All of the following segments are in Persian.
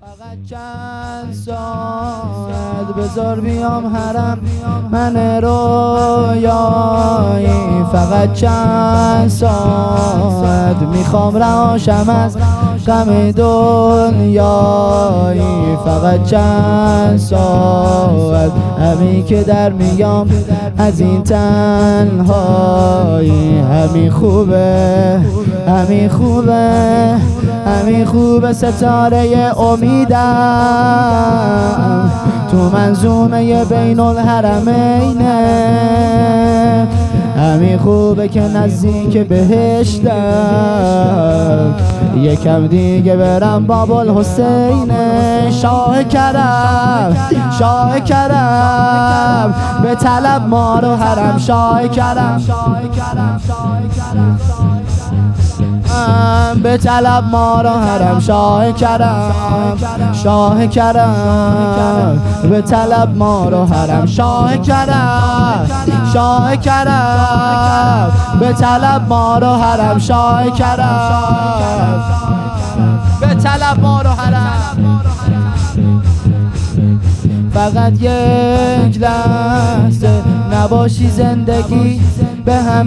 فقط چند ساعت بذار بیام حرم من رویایی. فقط چند ساعت میخوام رهاشم از غم دنیایی. فقط چند ساعت همین که در میام از این تنهایی. همین خوبه، همین خوبه، همین خوبه، ستاره امیدم تو منظومه بین الحرمینه. همین خوبه که نزدیک بهشتم، یکم دیگه برم باب الحسین. شاه کرم، شاه کرم، به طلب ما رو حرم. شاه کرم، به طلب ما رو حرم. شاه کرم، شاه کرم، به طلب ما رو حرم. شاه کرم، شاه کرم، به طلب ما رو حرم. شاه کرم، به طلب ما رو حرم. فقط یک لحظه نباشی زندگی به هم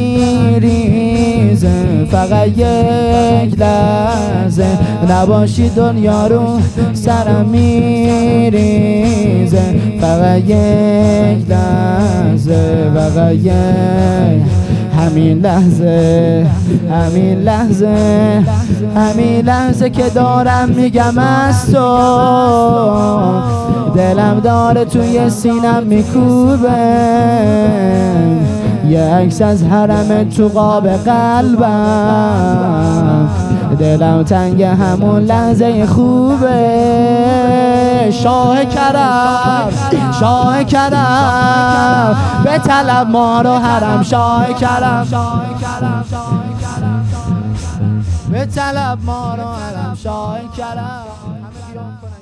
میریزه. فقط یک لحظه نباشی دنیا رو سرم میریزه. فقط یک لحظه، فقط یک، همین لحظه، همین لحظه، همین لحظه که دارم میگم از تو. دلم داره توی سینم میکوبه یه عکس از حرم تو قاب قلبم. دلم تنگ همون لحظه خوبه. شاه کرم، شاه کرم، به طلب ما رو حرم. شاه کرم، به طلب ما رو حرم. شاه کرم.